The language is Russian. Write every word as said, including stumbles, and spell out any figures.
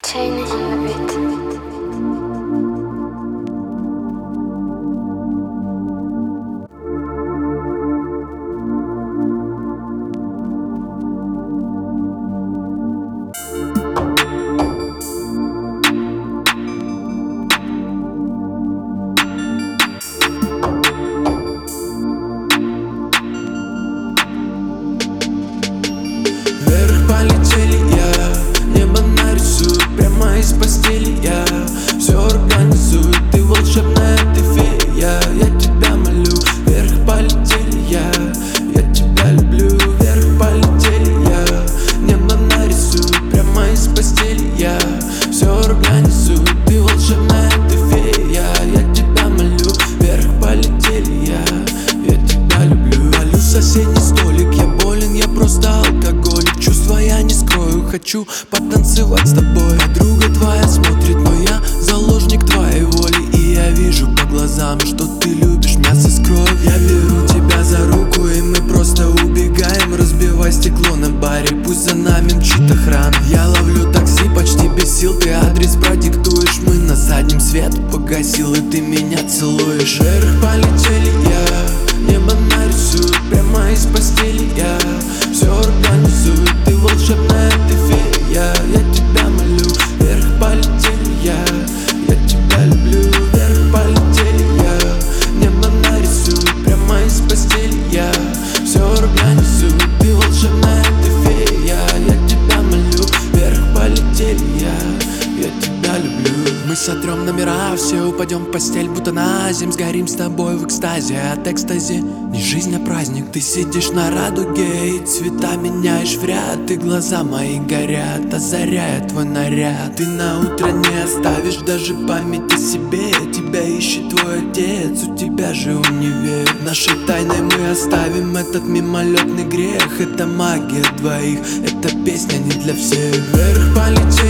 Tiny habit. Вверх полетели, я небо нарисую прямо из постели. Я все организую, ты волшебная, ты фея. Я тебя молю, вверх полетели, я Я тебя люблю. Вверх полетели, я небо нарисую прямо из постели. Я все организую, ты волшебная, ты фея. Я тебя молю, вверх полетели, я Я тебя люблю. Валю в соседний столик, я болен, я просто алкоголик. Чувства я не скрою, хочу потанцевать с тобой. Подруга твоя смотрит, но я заложник твоей воли. И я вижу по глазам, что ты любишь мясо с кровью. Я беру тебя за руку, и мы просто убегаем. Разбивай стекло на баре, пусть за нами мчит охрана. Я ловлю такси почти без сил, ты адрес продиктуешь. Мы на заднем свет погасил, и ты меня целуешь. Вверх полетели, я небо нарисую прямо из постели. Я все организую, ты волшебная, ты фея. Я тебя молю, вверх полетели, я Я тебя люблю. Вверх полетели, я небо нарисую прямо из постели. Я все организую, ты волшебная, ты фея. Я тебя молю, вверх полетели, я Я тебя люблю. Мы сотрем номера, все упадем в постель, будто на земь. Сгорим с тобой в экстазе, от экстази не жизнь, а праздник. Ты сидишь на радуге и цвета меняешь в ряд. И глаза мои горят, озаряя твой наряд. Ты на утро не оставишь даже память о себе. Тебя ищет твой отец, у тебя же универ. Нашей тайной мы оставим этот мимолетный грех. Это магия двоих, эта песня не для всех. Вверх полетели,